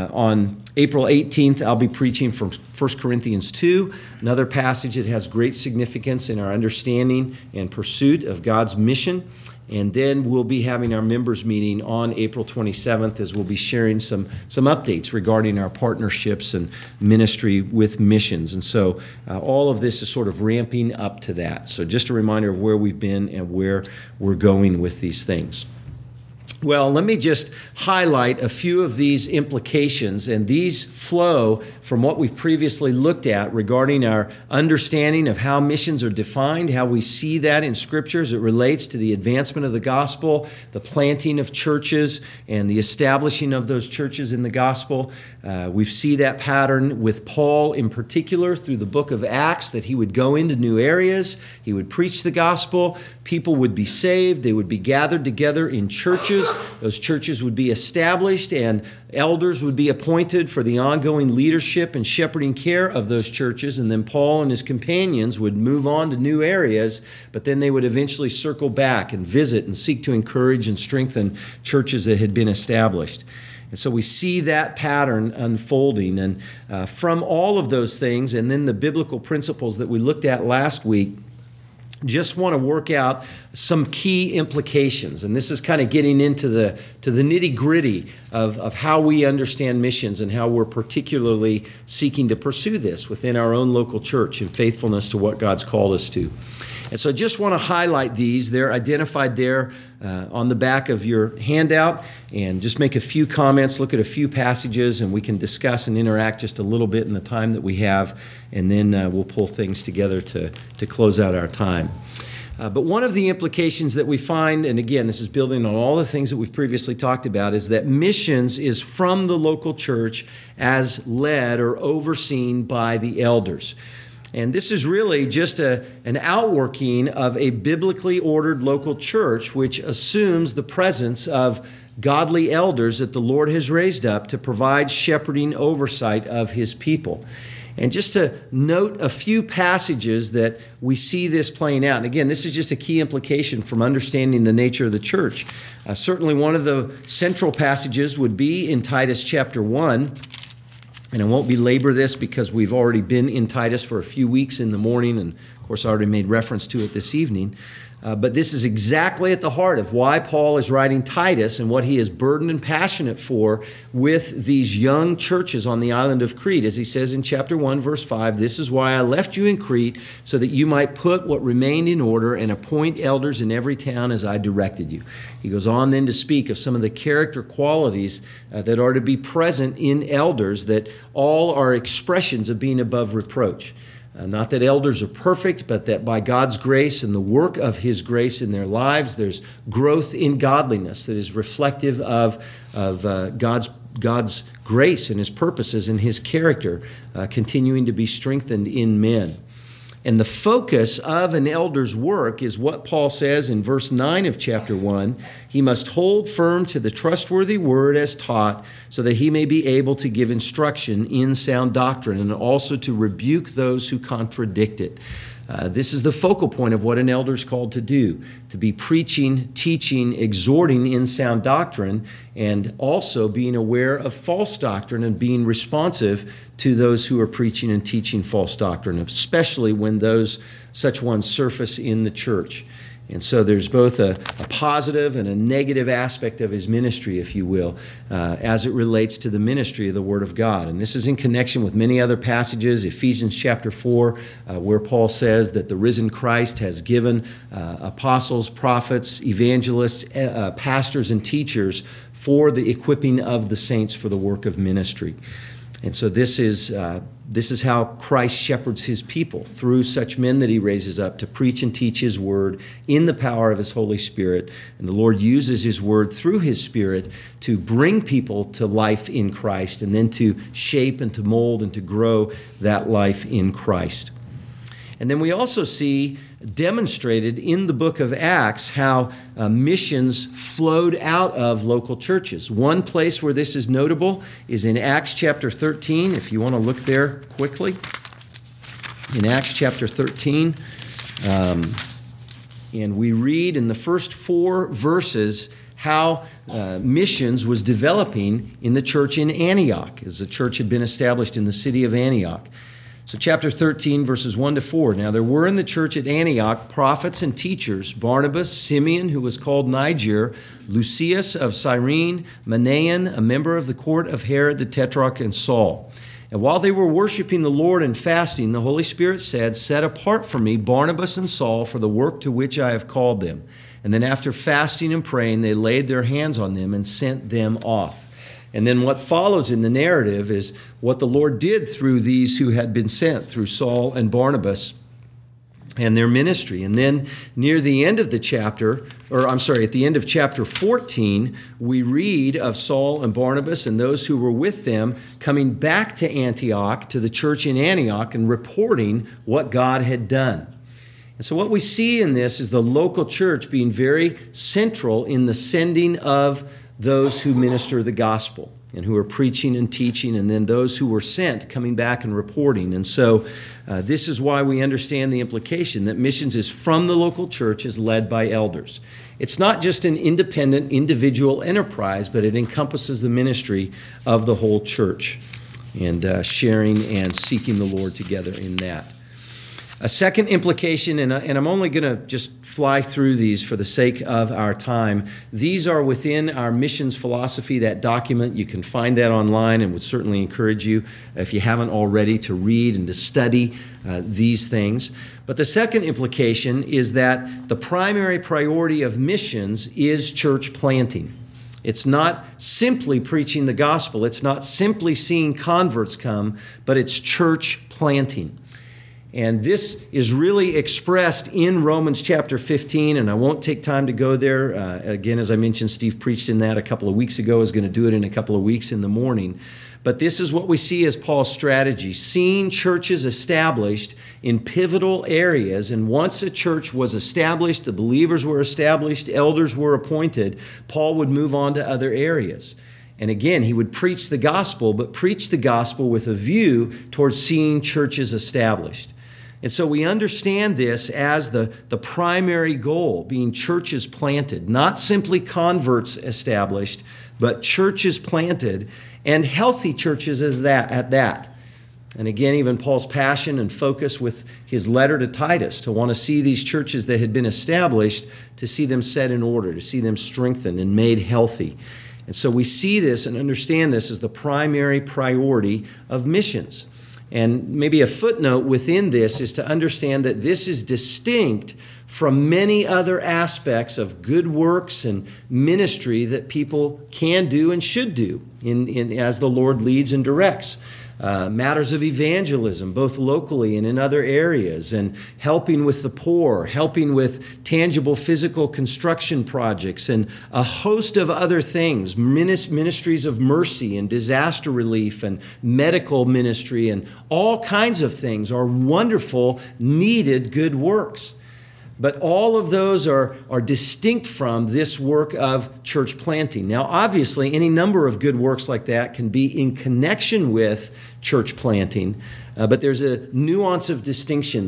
on April 18th, I'll be preaching from 1 Corinthians 2, another passage that has great significance in our understanding and pursuit of God's mission. And then we'll be having our members meeting on April 27th, as we'll be sharing some updates regarding our partnerships and ministry with missions. And so all of this is sort of ramping up to that. So just a reminder of where we've been and where we're going with these things. Well, let me just highlight a few of these implications, and these flow from what we've previously looked at regarding our understanding of how missions are defined, how we see that in Scripture as it relates to the advancement of the gospel, the planting of churches, and the establishing of those churches in the gospel. We see that pattern with Paul in particular through the book of Acts, that he would go into new areas, he would preach the gospel, people would be saved, they would be gathered together in churches. Those churches would be established, and elders would be appointed for the ongoing leadership and shepherding care of those churches. And then Paul and his companions would move on to new areas, but then they would eventually circle back and visit and seek to encourage and strengthen churches that had been established. And so we see that pattern unfolding. And from all of those things, and then the biblical principles that we looked at last week, just want to work out some key implications. And this is kind of getting into the nitty-gritty of how we understand missions and how we're particularly seeking to pursue this within our own local church in faithfulness to what God's called us to. And so I just want to highlight these. They're identified there on the back of your handout, and just make a few comments, look at a few passages, and we can discuss and interact just a little bit in the time that we have, and then we'll pull things together to close out our time. But one of the implications that we find, and again, this is building on all the things that we've previously talked about, is that missions is from the local church as led or overseen by the elders. And this is really just an outworking of a biblically ordered local church, which assumes the presence of godly elders that the Lord has raised up to provide shepherding oversight of his people. And just to note a few passages that we see this playing out. And again, this is just a key implication from understanding the nature of the church. Certainly one of the central passages would be in Titus chapter 1. And I won't belabor this because we've already been in Titus for a few weeks in the morning, and of course I already made reference to it this evening. But this is exactly at the heart of why Paul is writing Titus and what he is burdened and passionate for with these young churches on the island of Crete. As he says in chapter 1, verse 5, "This is why I left you in Crete, so that you might put what remained in order and appoint elders in every town as I directed you." He goes on then to speak of some of the character qualities that are to be present in elders, that all are expressions of being above reproach. Not that elders are perfect, but that by God's grace and the work of his grace in their lives, there's growth in godliness that is reflective of God's grace and his purposes and his character continuing to be strengthened in men. And the focus of an elder's work is what Paul says in verse 9 of chapter 1. He must hold firm to the trustworthy word as taught, so that he may be able to give instruction in sound doctrine and also to rebuke those who contradict it. This is the focal point of what an elder is called to do, to be preaching, teaching, exhorting in sound doctrine, and also being aware of false doctrine and being responsive to those who are preaching and teaching false doctrine, especially when such ones surface in the church. And so there's both a positive and a negative aspect of his ministry, if you will, as it relates to the ministry of the Word of God. And this is in connection with many other passages, Ephesians chapter 4, where Paul says that the risen Christ has given apostles, prophets, evangelists, pastors, and teachers for the equipping of the saints for the work of ministry. And so this is how Christ shepherds his people, through such men that he raises up to preach and teach his word in the power of his Holy Spirit. And the Lord uses his word through his Spirit to bring people to life in Christ, and then to shape and to mold and to grow that life in Christ. And then we also see demonstrated in the book of Acts how missions flowed out of local churches. One place where this is notable is in Acts chapter 13, if you want to look there quickly. In Acts chapter 13, and we read in the first 4 verses how missions was developing in the church in Antioch, as the church had been established in the city of Antioch. So chapter 13, verses 1 to 4. Now there were in the church at Antioch prophets and teachers, Barnabas, Simeon, who was called Niger, Lucius of Cyrene, Manaen, a member of the court of Herod the Tetrarch, and Saul. And while they were worshiping the Lord and fasting, the Holy Spirit said, "Set apart for me Barnabas and Saul for the work to which I have called them." And then after fasting and praying, they laid their hands on them and sent them off. And then what follows in the narrative is what the Lord did through these who had been sent, through Saul and Barnabas and their ministry. And then near the end of the chapter, at the end of chapter 14, we read of Saul and Barnabas and those who were with them coming back to Antioch, to the church in Antioch, and reporting what God had done. And so what we see in this is the local church being very central in the sending of those who minister the gospel and who are preaching and teaching, and then those who were sent coming back and reporting. And so this is why we understand the implication that missions is from the local church, is led by elders. It's not just an independent individual enterprise, but it encompasses the ministry of the whole church, and sharing and seeking the Lord together in that. A second implication, and I'm only going to just fly through these for the sake of our time. These are within our missions philosophy, that document. You can find that online, and would certainly encourage you, if you haven't already, to read and to study these things. But the second implication is that the primary priority of missions is church planting. It's not simply preaching the gospel. It's not simply seeing converts come, but it's church planting. And this is really expressed in Romans chapter 15, and I won't take time to go there. Again, as I mentioned, Steve preached in that a couple of weeks ago, is going to do it in a couple of weeks in the morning. But this is what we see as Paul's strategy, seeing churches established in pivotal areas. And once a church was established, the believers were established, elders were appointed, Paul would move on to other areas. And again, he would preach the gospel, but preach the gospel with a view towards seeing churches established. And so we understand this as the primary goal, being churches planted, not simply converts established, but churches planted, and healthy churches at that. And again, even Paul's passion and focus with his letter to Titus, to want to see these churches that had been established, to see them set in order, to see them strengthened and made healthy. And so we see this and understand this as the primary priority of missions. And maybe a footnote within this is to understand that this is distinct from many other aspects of good works and ministry that people can do and should do as the Lord leads and directs. Matters of evangelism, both locally and in other areas, and helping with the poor, helping with tangible physical construction projects, and a host of other things, ministries of mercy and disaster relief and medical ministry, and all kinds of things are wonderful, needed good works. But all of those are distinct from this work of church planting. Now, obviously, any number of good works like that can be in connection with church planting, but there's a nuance of distinction there.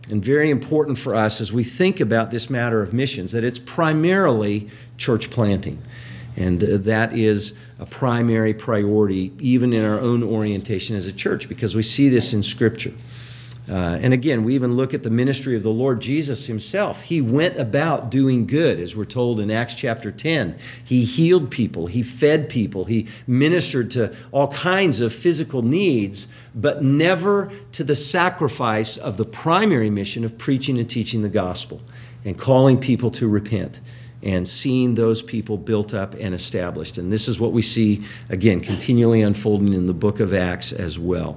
and very important for us as we think about this matter of missions, that it's primarily church planting. And that is a primary priority, even in our own orientation as a church, because we see this in Scripture. And again, we even look at the ministry of the Lord Jesus himself. He went about doing good, as we're told in Acts chapter 10. He healed people. He fed people. He ministered to all kinds of physical needs, but never to the sacrifice of the primary mission of preaching and teaching the gospel and calling people to repent and seeing those people built up and established. And this is what we see, again, continually unfolding in the book of Acts as well.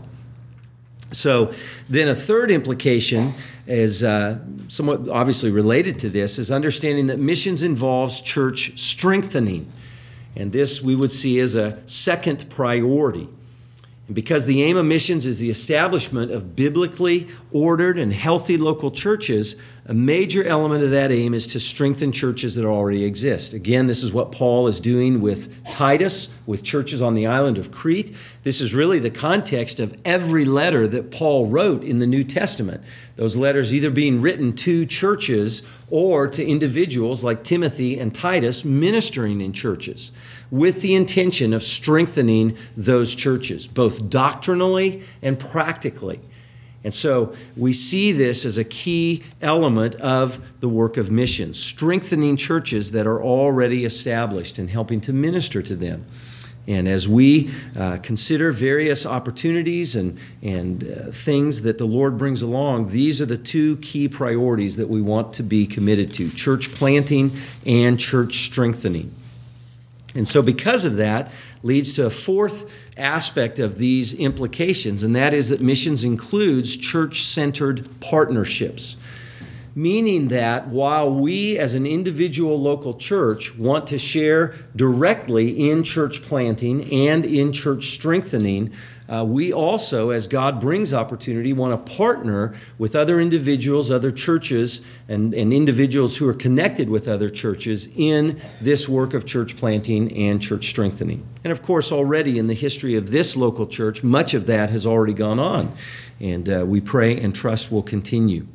So then a third implication is somewhat obviously related to this, is understanding that missions involves church strengthening. And this we would see as a second priority. And because the aim of missions is the establishment of biblically ordered and healthy local churches, a major element of that aim is to strengthen churches that already exist. Again, this is what Paul is doing with Titus, with churches on the island of Crete. This is really the context of every letter that Paul wrote in the New Testament. Those letters either being written to churches or to individuals like Timothy and Titus ministering in churches, with the intention of strengthening those churches, both doctrinally and practically. And so we see this as a key element of the work of missions, strengthening churches that are already established and helping to minister to them. And as we consider various opportunities and things that the Lord brings along, these are the two key priorities that we want to be committed to: church planting and church strengthening. And so because of that, leads to a fourth aspect of these implications, and that is that missions includes church-centered partnerships. Meaning that while we as an individual local church want to share directly in church planting and in church strengthening, we also, as God brings opportunity, want to partner with other individuals, other churches, and individuals who are connected with other churches in this work of church planting and church strengthening. And of course, already in the history of this local church, much of that has already gone on, and we pray and trust will continue.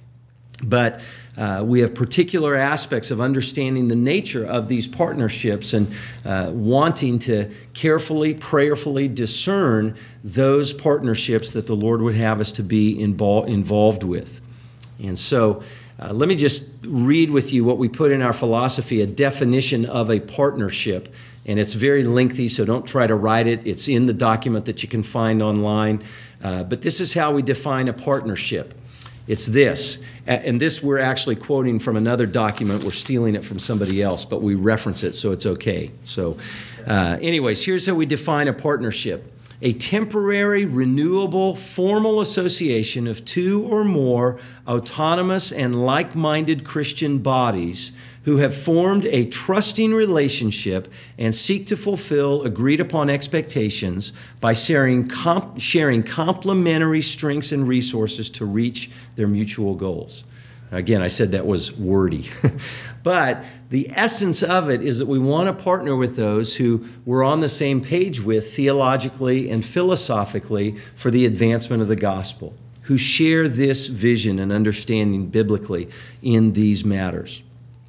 But we have particular aspects of understanding the nature of these partnerships and wanting to carefully, prayerfully discern those partnerships that the Lord would have us to be involved with. And so let me just read with you what we put in our philosophy, a definition of a partnership. And it's very lengthy, so don't try to write it. It's in the document that you can find online. But this is how we define a partnership. It's this. And this we're actually quoting from another document. We're stealing it from somebody else, but we reference it, so it's okay. So anyways, here's how we define a partnership. A temporary, renewable, formal association of two or more autonomous and like-minded Christian bodies who have formed a trusting relationship and seek to fulfill agreed-upon expectations by sharing complementary strengths and resources to reach their mutual goals. Again, I said that was wordy. But the essence of it is that we want to partner with those who we're on the same page with theologically and philosophically for the advancement of the gospel, who share this vision and understanding biblically in these matters.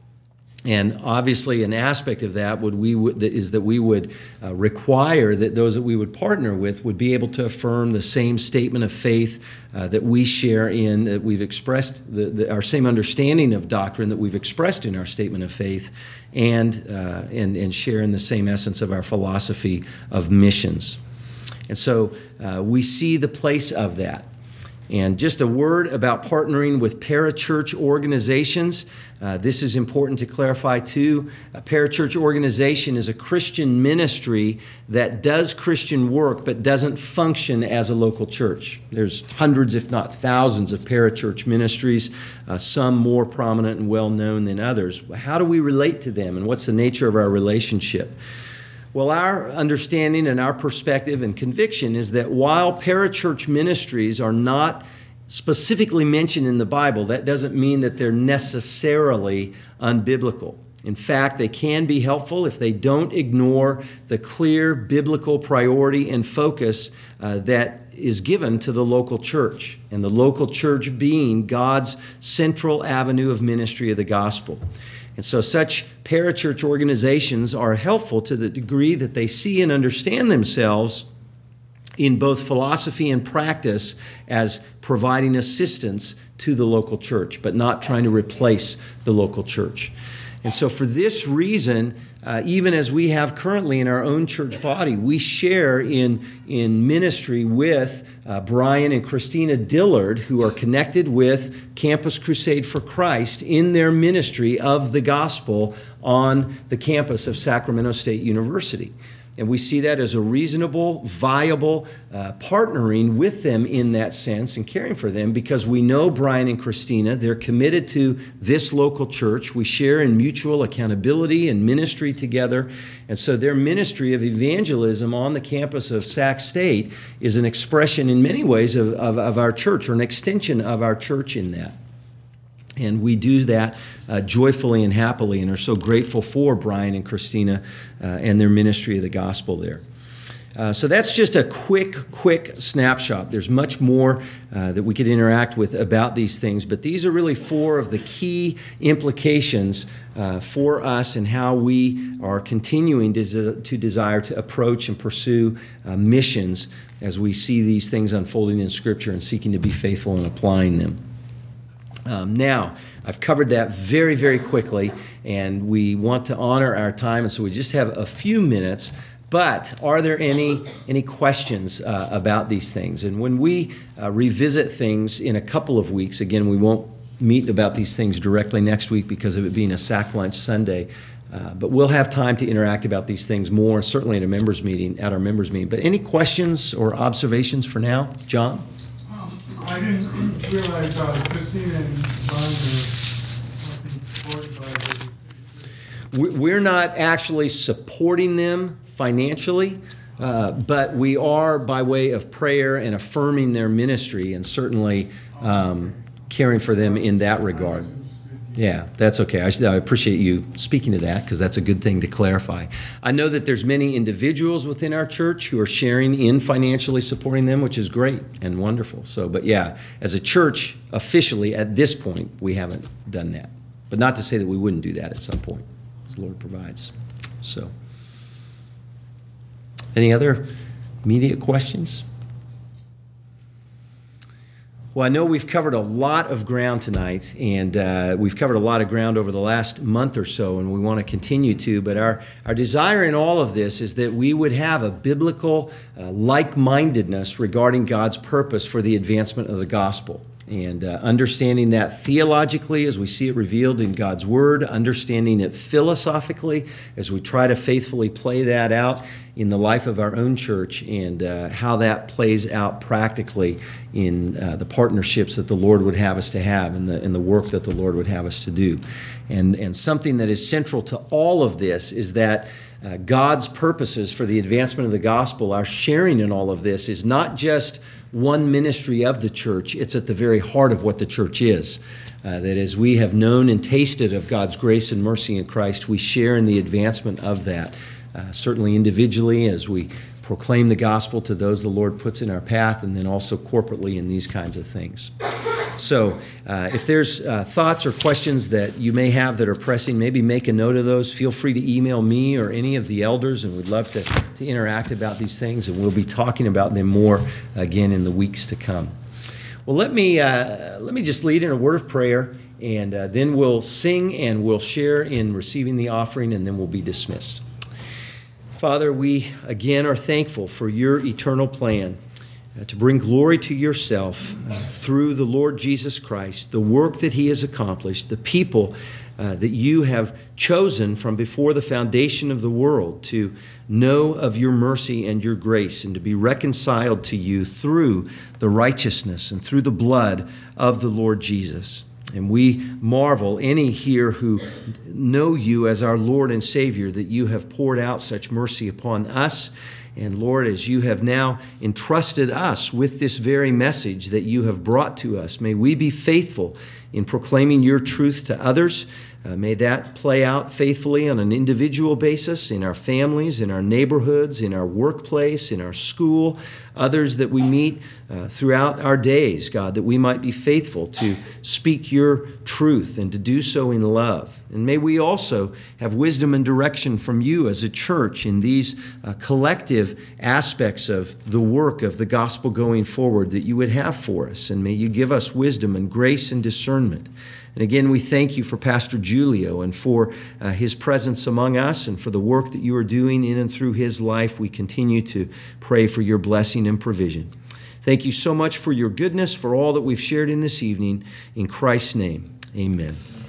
And obviously an aspect of that is that we would require that those that we would partner with would be able to affirm the same statement of faith that we share in, that we've expressed, our same understanding of doctrine that we've expressed in our statement of faith, and share in the same essence of our philosophy of missions. And so we see the place of that. And just a word about partnering with parachurch organizations. This is important to clarify too. A parachurch organization is a Christian ministry that does Christian work but doesn't function as a local church. There's hundreds, if not thousands, of parachurch ministries, some more prominent and well-known than others. How do we relate to them, and what's the nature of our relationship? Well, our understanding and our perspective and conviction is that while parachurch ministries are not specifically mentioned in the Bible, that doesn't mean that they're necessarily unbiblical. In fact, they can be helpful if they don't ignore the clear biblical priority and focus that is given to the local church, and the local church being God's central avenue of ministry of the gospel. And so such parachurch organizations are helpful to the degree that they see and understand themselves in both philosophy and practice as providing assistance to the local church, but not trying to replace the local church. And so for this reason, even as we have currently in our own church body, we share in ministry with Brian and Christina Dillard, who are connected with Campus Crusade for Christ in their ministry of the gospel on the campus of Sacramento State University. And we see that as a reasonable, viable partnering with them in that sense and caring for them, because we know Brian and Christina, they're committed to this local church. We share in mutual accountability and ministry together. And so their ministry of evangelism on the campus of Sac State is an expression in many ways of our church, or an extension of our church in that. And we do that joyfully and happily, and are so grateful for Brian and Christina and their ministry of the gospel there. So that's just a quick snapshot. There's much more that we could interact with about these things, but these are really four of the key implications for us and how we are continuing to desire to approach and pursue missions as we see these things unfolding in Scripture and seeking to be faithful in applying them. Now, I've covered that very, very quickly, and we want to honor our time, and so we just have a few minutes. But are there any questions about these things? And when we revisit things in a couple of weeks, again, we won't meet about these things directly next week because of it being a Sac Lunch Sunday. But we'll have time to interact about these things more, certainly at our members' meeting. But any questions or observations for now, John? I didn't realize Christina and Brian are being supported by the... We're not actually supporting them financially, but we are by way of prayer and affirming their ministry, and certainly caring for them in that regard. Yeah, that's okay. I appreciate you speaking to that, because that's a good thing to clarify. I know that there's many individuals within our church who are sharing in financially supporting them, which is great and wonderful. So, but yeah, as a church, officially at this point, we haven't done that. But not to say that we wouldn't do that at some point, as the Lord provides. So, any other immediate questions? Well, I know we've covered a lot of ground tonight, and we've covered a lot of ground over the last month or so, and we want to continue to. But our desire in all of this is that we would have a biblical like-mindedness regarding God's purpose for the advancement of the gospel. And understanding that theologically as we see it revealed in God's Word, understanding it philosophically as we try to faithfully play that out in the life of our own church, and how that plays out practically in the partnerships that the Lord would have us to have, and the work that the Lord would have us to do. And something that is central to all of this is that God's purposes for the advancement of the gospel, our sharing in all of this, is not just one ministry of the church. It's at the very heart of what the church is. That as we have known and tasted of God's grace and mercy in Christ, we share in the advancement of that. Certainly individually as we proclaim the gospel to those the Lord puts in our path, and then also corporately in these kinds of things. So if there's thoughts or questions that you may have that are pressing, maybe make a note of those. Feel free to email me or any of the elders, and we'd love to interact about these things, and we'll be talking about them more again in the weeks to come. Well, let me just lead in a word of prayer, and then we'll sing and we'll share in receiving the offering, and then we'll be dismissed. Father, we again are thankful for your eternal plan to bring glory to yourself through the Lord Jesus Christ, the work that he has accomplished, the people that you have chosen from before the foundation of the world to know of your mercy and your grace, and to be reconciled to you through the righteousness and through the blood of the Lord Jesus. And we marvel, any here who know you as our Lord and Savior, that you have poured out such mercy upon us. And Lord, as you have now entrusted us with this very message that you have brought to us, may we be faithful in proclaiming your truth to others. May that play out faithfully on an individual basis in our families, in our neighborhoods, in our workplace, in our school, others that we meet throughout our days, God, that we might be faithful to speak your truth and to do so in love. And may we also have wisdom and direction from you as a church in these collective aspects of the work of the gospel going forward that you would have for us. And may you give us wisdom and grace and discernment. And again, we thank you for Pastor Julio and for his presence among us and for the work that you are doing in and through his life. We continue to pray for your blessing and provision. Thank you so much for your goodness, for all that we've shared in this evening. In Christ's name, amen.